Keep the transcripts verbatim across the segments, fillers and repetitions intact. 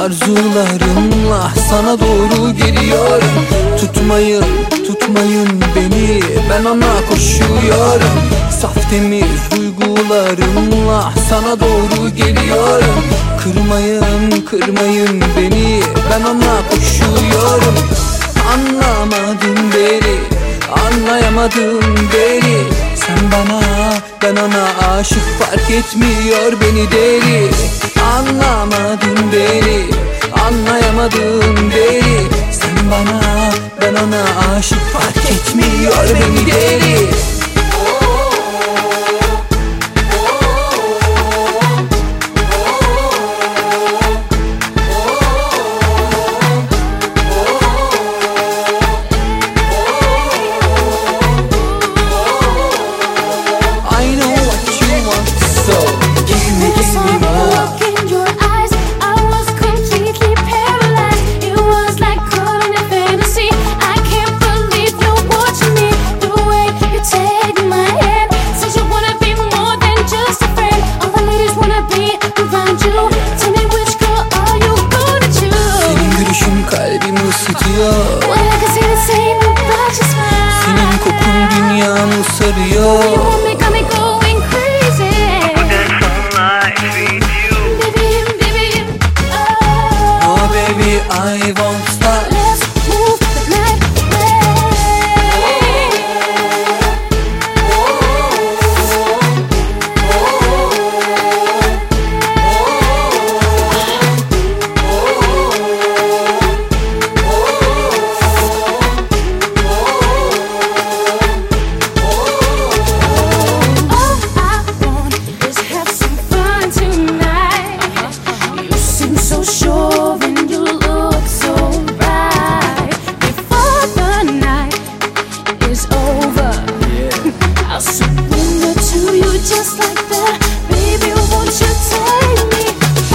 arzularımla sana doğru geliyorum. Tutmayın, tutmayın beni, ben ona koşuyorum. Saf temiz duygularımla sana doğru geliyorum. Kırmayın, kırmayın beni, ben ona koşuyorum. Anlamadım beni, anlayamadım beni. Sen bana, ben ona aşık, fark etmiyor beni deli. Anlamadın beni, anlayamadın beni. Sen bana, ben ona aşık, fark etmiyor beni deli. Kalbimi ısıtıyor. Senin kokun dünyamı sarıyor. Oh baby, I won't stop. I'll surrender to you just like that. Baby, won't you take me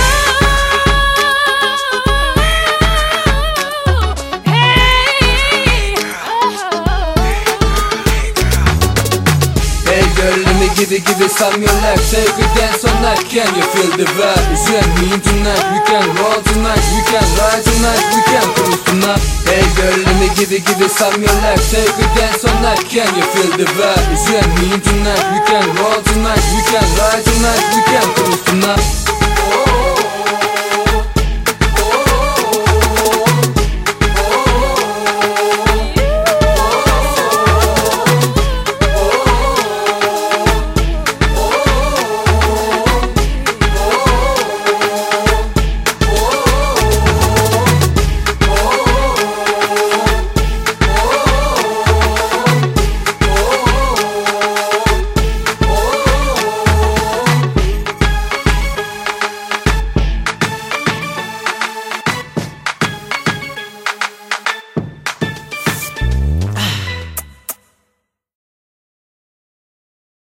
home? Hey, Hey girl, let me give it, give it some your legs. Take a dance all night, can you feel the vibe? It's you and me tonight, we can roll tonight, we can ride tonight, we can cruise tonight. Hey girl, let me give it, give it some your legs. Take a dance all night, can you feel the vibe? It's you and me tonight, we can roll tonight, we can ride tonight, we can cruise tonight.